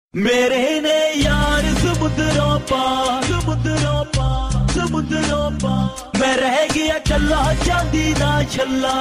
मेरे ने यार समुद्रों पार मैं रह गया चला चांदी ना छल्ला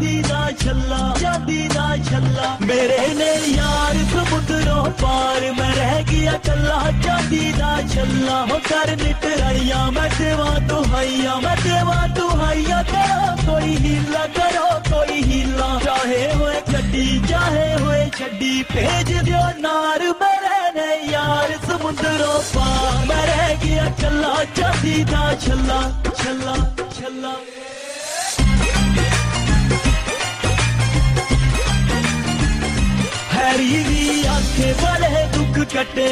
मेरे ने यार समुद्रों पार मैं रह गया चला चांदी ना छल्ला हो कर निटराइया मैं देवा दुहाइया करो कोई हीला चाहे हुए छड्डी भेज दियो नार मेरे ने यार समुद्रों पार मैं रह गया चला चांदी ना छल्ला हैरी भी आखे बड़े दुख कटे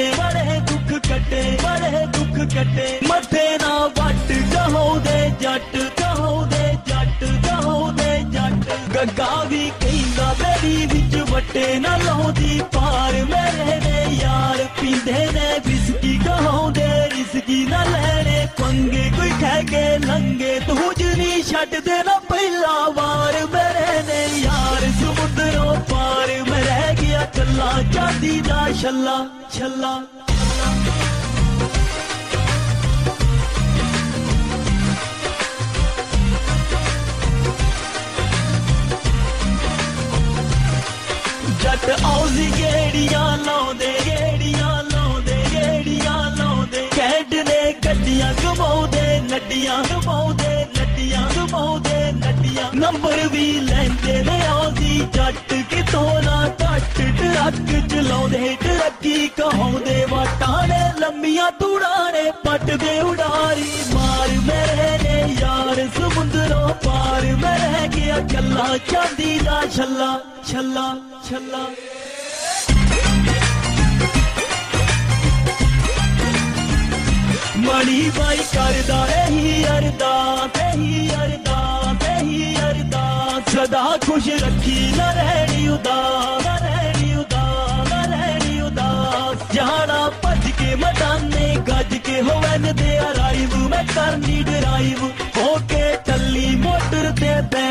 मथे ना वट कहो दे जट गग्गा भी कहंदा मेरी विच वटे ना लाउंदी पार मेरे ने यार पींदे ने विस्की कहाउंदे रिस्की ना लैने पंगे कोई कह के लंगे तुझ नहीं छड्ड देना पहला वार मेरे ने यार समुद्रों पार मैं रह गया चला चांदी दा छल्ला जट औजी गेड़ियां लाउंदे कैड ने गड्डियां घुमाउंदे नड्डियां नंबर भी लैंदे ने औजी जट कितों ना घट ट्रक चलाउंदे ट्रकी कहाउंदे वाटाने लम्मियां तूड़ाने पट दे उड़ारी मार मेरे ने यार समुद्रों पार मैं रह गया चला चांदी दा छल्ला मणि बाई करदा एही अरदास सदा खुश रखी न रहनी उदास जाना भज के मदाने गज के होवन दे अराइव मैं करनी ड्राइव होके टल्ली मोटर ते